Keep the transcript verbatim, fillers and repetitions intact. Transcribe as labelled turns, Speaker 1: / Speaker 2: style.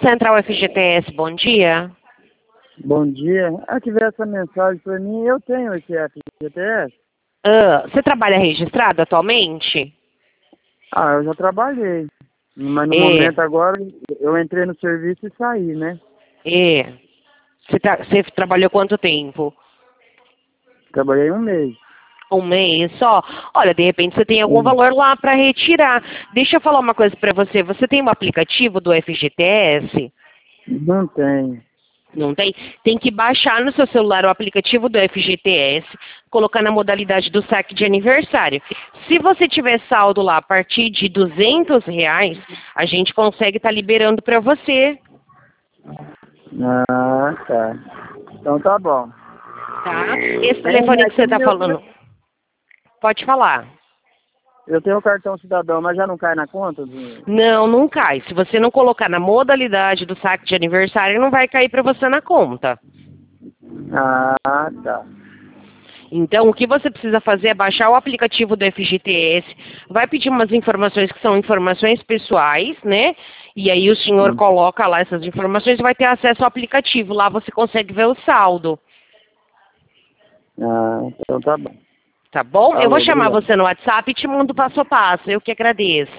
Speaker 1: Central F G T S, bom dia.
Speaker 2: Bom dia. Aqui veio essa mensagem para mim. Eu tenho esse F G T S.
Speaker 1: Ah, você trabalha registrado atualmente?
Speaker 2: Ah, eu já trabalhei. Mas no
Speaker 1: É,
Speaker 2: momento agora eu entrei no serviço e saí, né?
Speaker 1: é. Você, tra você trabalhou quanto tempo?
Speaker 2: Trabalhei um mês.
Speaker 1: Um mês só? Olha, de repente você tem algum
Speaker 2: Sim.
Speaker 1: valor lá para retirar. Deixa eu falar uma coisa para você. Você tem um aplicativo do F G T S?
Speaker 2: Não tenho.
Speaker 1: Não tem? Tem que baixar no seu celular o aplicativo do F G T S, colocar na modalidade do saque de aniversário. Se você tiver saldo lá a partir de duzentos reais, a gente consegue estar liberando para você.
Speaker 2: Ah, tá. Então tá bom.
Speaker 1: Tá? Esse
Speaker 2: Tem
Speaker 1: telefone que você
Speaker 2: aqui
Speaker 1: está
Speaker 2: meu...
Speaker 1: falando, pode falar.
Speaker 2: Eu tenho o cartão cidadão, mas já não cai na conta? Do...
Speaker 1: Não, não cai. Se você não colocar na modalidade do saque de aniversário, não vai cair para você na conta.
Speaker 2: Ah, tá.
Speaker 1: Então, o que você precisa fazer é baixar o aplicativo do F G T S, vai pedir umas informações que são informações pessoais, né? E aí o senhor
Speaker 2: Sim.
Speaker 1: coloca lá essas informações e vai ter acesso ao aplicativo. Lá você consegue ver o saldo.
Speaker 2: Ah, então tá bom.
Speaker 1: Tá bom? Eu vou
Speaker 2: Alô,
Speaker 1: chamar
Speaker 2: obrigado.
Speaker 1: você no WhatsApp e te mando passo a passo. Eu que agradeço.